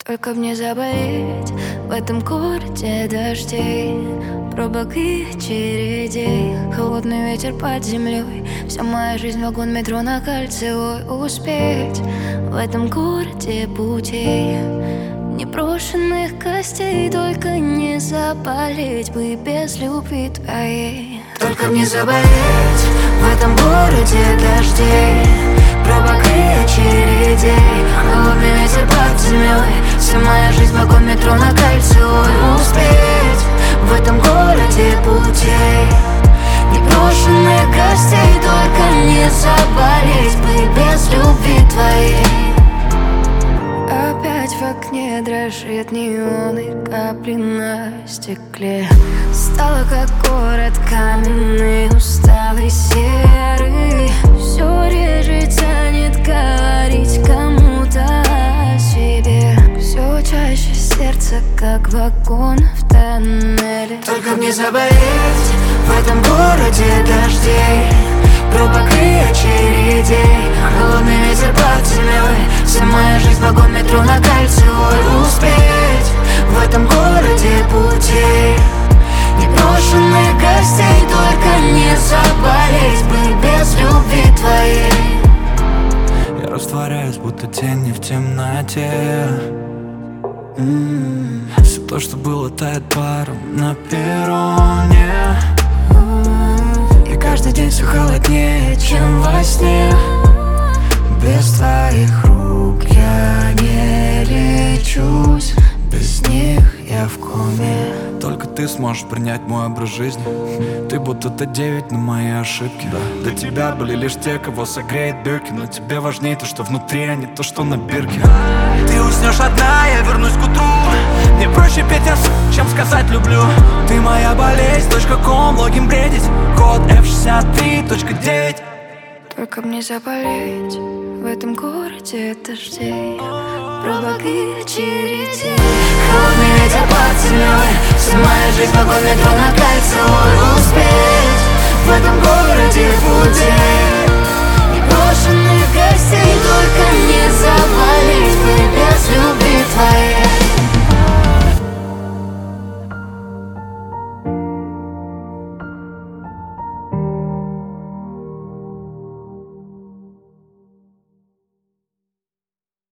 Только мне заболеть в этом городе дождей, пробок и чередей. Холодный ветер под землей, вся моя жизнь вагон метро на кольцевой. Успеть в этом городе путей, непрошенных костей. Только не заболеть бы без любви твоей. Только мне заболеть в этом городе дождей, пробок и очередей. Холодный ветер под землей, вся моя жизнь вагон метро на кольцевой. Успеть в этом городе путей, непрошенных гостей. Только не заболеть бы без любви твоей. Опять в окне дрожит неон и капли на стекле. Стало как город каменный, усталый, серый. Все реже тянет говорить кому-то о себе. Все чаще сердце, как вагон в тоннеле. Только мне заболеть в этом городе дождей, пробок и очередей. Холодный ветер под землей, вся моя жизнь вагон метро на кольцевой. Успеть в этом городе путей, непрошенных гостей. Только не заболеть бы без любви твоей. Я растворяюсь, будто тени в темноте. Все то, что было, тает паром на перроне. И каждый день все холоднее, чем во сне. Без твоих рук я не лечусь, без них я в коме. Только ты сможешь принять мой образ жизни. Ты будто Т9 на мои ошибки. До тебя были лишь те, кого согреет бирки. Но тебе важнее то, что внутри, а не то, что на бирке. Ты уснешь одна, я вернусь к утру. Мне проще петь чем сказать люблю. Ты моя болезнь, .com, логин бредить. Код F63.9. Только мне заболеть в этом городе дождей, пробок и очередей. Холодный ветер под землей, вся моя жизнь вагон метро на кольцевой. Успеть в этом городе путей,